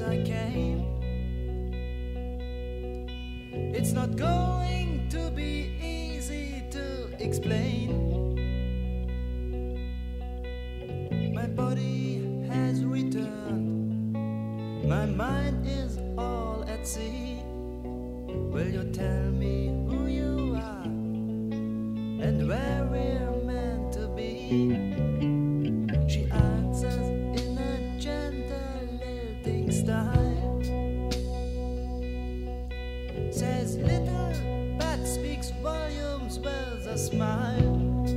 since I came. It's not going to be easy to explain. My body has returned, my mind is all at sea. Will you tell me who you are and where we're meant to be? She answers in a gentle lilting style, says little but speaks volumes with a smile,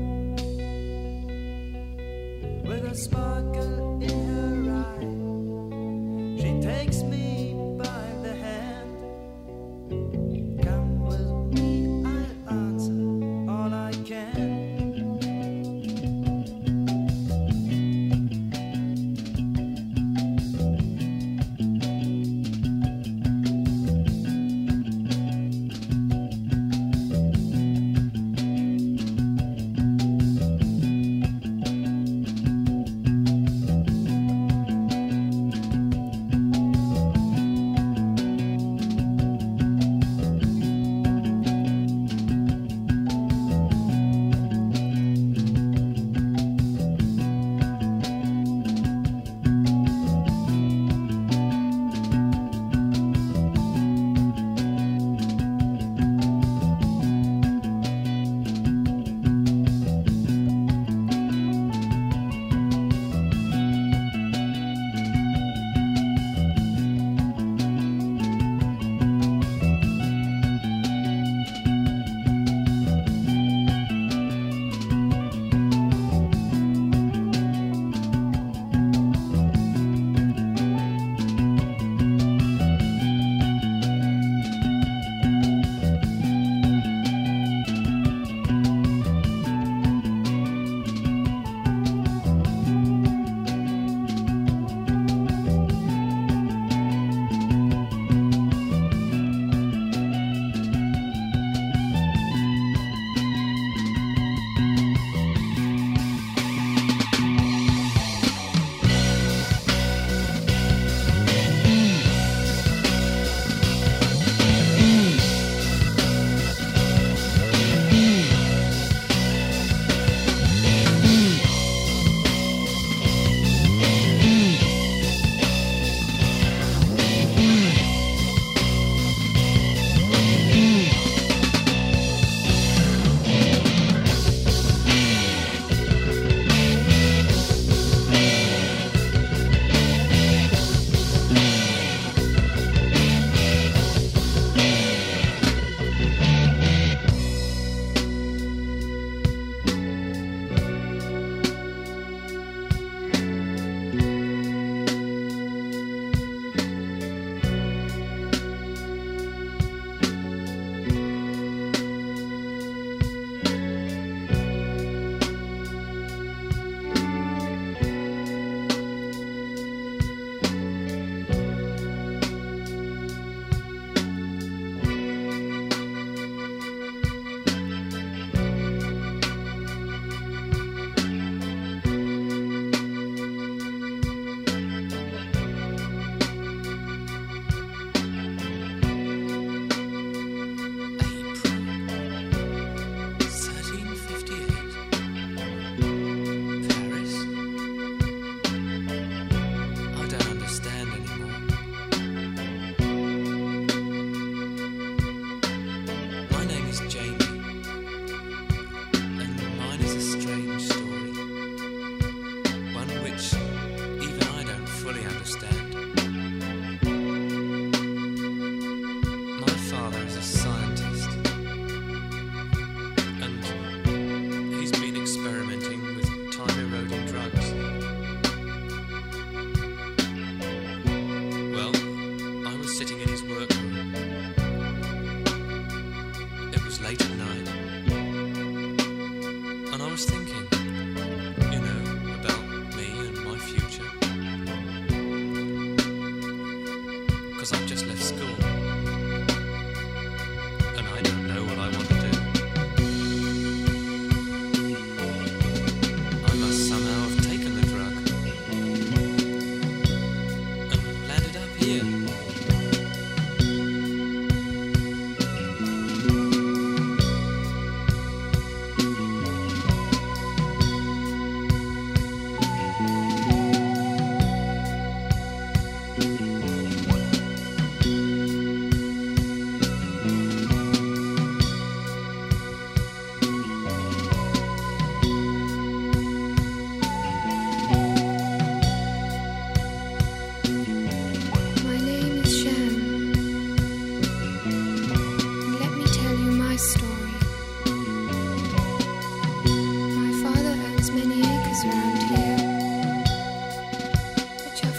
with a sparkle in her eye. She takes me by the hand. Come with me, I'll answer all I can.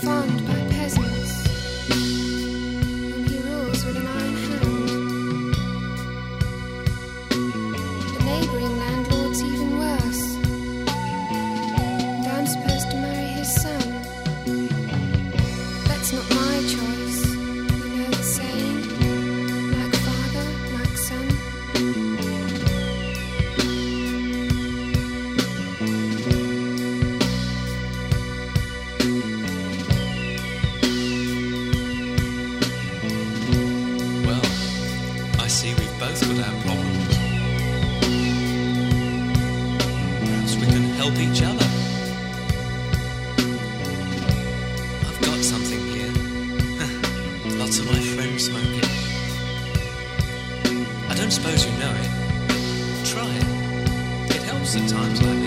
farmed by peasants, whom he rules with an iron hand. The neighbouring landlord's even worse, and I'm supposed to marry his son. That's not my choice, you know the saying, like father, like son. Well, I see we've both got our problems. Perhaps we can help each other. I've got something here. Lots of my friends smoke it. I don't suppose you know it. Try it. It helps at times like